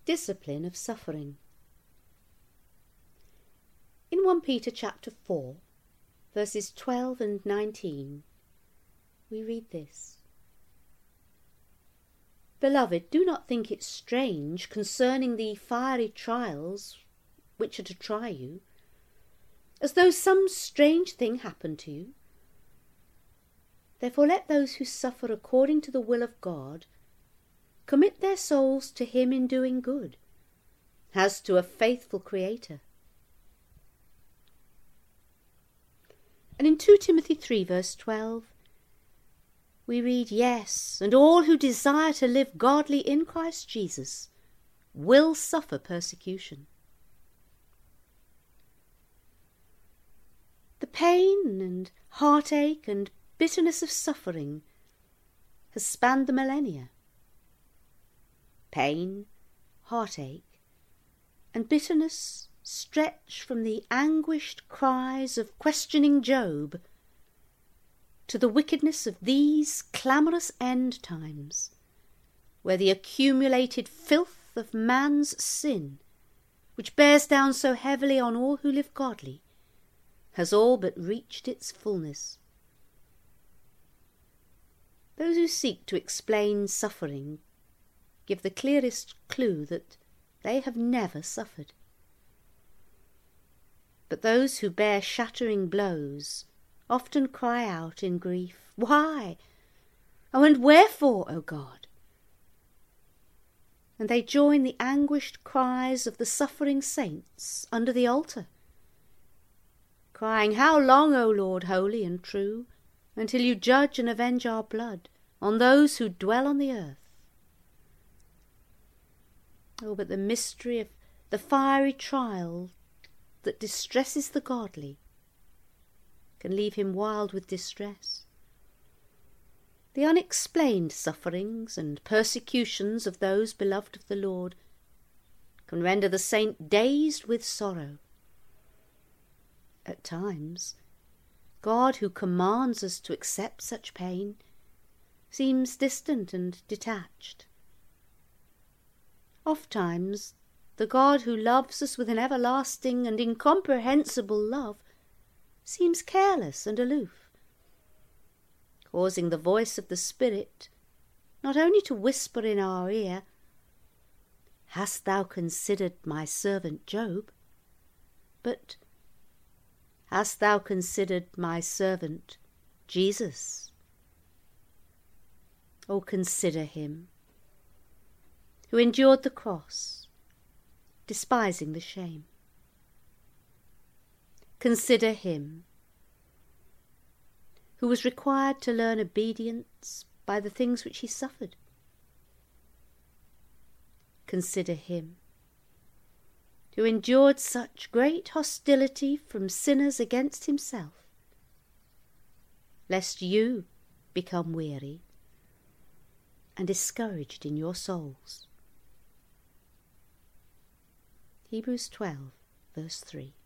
Discipline of suffering. In 1 Peter chapter 4, verses 12 and 19, we read this. Beloved, do not think it strange concerning the fiery trials which are to try you, as though some strange thing happened to you. Therefore let those who suffer according to the will of God commit their souls to him in doing good, as to a faithful Creator. And in 2 Timothy 3 verse 12, we read, Yes, and all who desire to live godly in Christ Jesus will suffer persecution. The pain and heartache and bitterness of suffering has spanned the millennia. Pain, heartache, and bitterness stretch from the anguished cries of questioning Job to the wickedness of these clamorous end times, where the accumulated filth of man's sin, which bears down so heavily on all who live godly, has all but reached its fullness. Those who seek to explain suffering give the clearest clue that they have never suffered. But those who bear shattering blows often cry out in grief, Why? Oh, and wherefore, O God? And they join the anguished cries of the suffering saints under the altar, crying, How long, O Lord, holy and true, until you judge and avenge our blood on those who dwell on the earth? Oh, but the mystery of the fiery trial that distresses the godly can leave him wild with distress. The unexplained sufferings and persecutions of those beloved of the Lord can render the saint dazed with sorrow. At times, God, who commands us to accept such pain, seems distant and detached. Ofttimes, the God who loves us with an everlasting and incomprehensible love seems careless and aloof, causing the voice of the Spirit not only to whisper in our ear, Hast thou considered my servant Job? But, Hast thou considered my servant Jesus? Oh, consider him, who endured the cross, despising the shame. Consider him, who was required to learn obedience by the things which he suffered. Consider him, who endured such great hostility from sinners against himself, lest you become weary and discouraged in your souls. Hebrews 12, verse 3.